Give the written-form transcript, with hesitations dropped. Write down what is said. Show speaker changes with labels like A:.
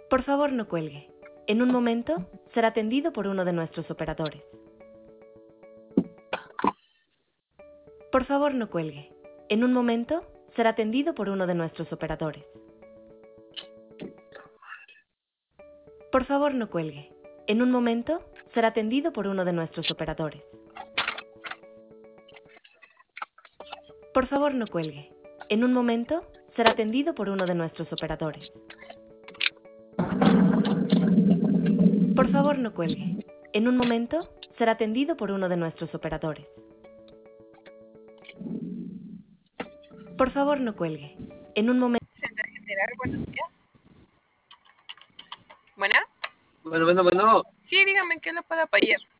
A: Por favor, no cuelgue. En un momento será atendido por uno de nuestros operadores. Por favor, no cuelgue. En un momento será atendido por uno de nuestros operadores. Por favor, no cuelgue. En un momento será atendido por uno de nuestros operadores. Por favor, no cuelgue. En un momento será atendido por uno de nuestros operadores. Por favor, no cuelgue. En un momento será atendido por uno de nuestros operadores. Por favor, no cuelgue. En un momento...
B: Centro General, buenos días. ¿Buena?
C: Bueno.
B: Sí, dígame, ¿en qué le puedo apoyar?